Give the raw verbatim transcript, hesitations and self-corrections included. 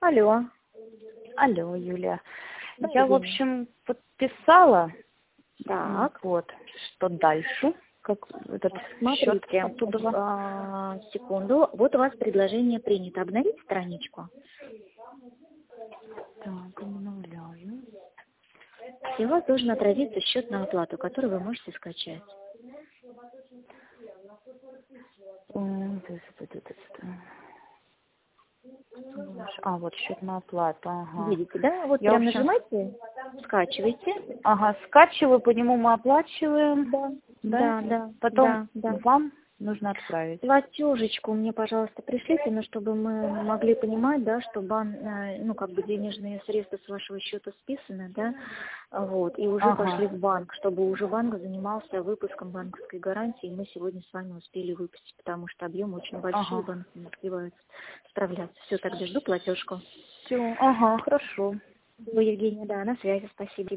Алло. Алло, Юлия. Да, Я, в Евгения. общем, подписала, Так. вот, что дальше, как этот счет Смотрите, оттуда. а, секунду. Вот у вас предложение принято. Обновить страничку. Так, обновляю. И у вас должен отразиться счет на оплату, который вы можете скачать. М, А, вот счет на оплату, ага. Видите, да? Вот Я, в прям общем, нажимайте, скачивайте. ага, скачиваю, по нему мы оплачиваем, Да, да? да, да, Потом да, да. вам нужно отправить. Платежечку мне, пожалуйста, пришлите, но чтобы мы могли понимать, да, что бан, э, ну, как бы денежные средства с вашего счета списаны, да, вот, и уже Ага. пошли в банк, чтобы уже банк занимался выпуском банковской гарантии, и мы сегодня с вами успели выпустить, потому что объемы очень большие, Ага. банк не успевает справляться. Все, тогда жду платежку. Все, ага, хорошо. Вы, Евгения, да, на связи, спасибо.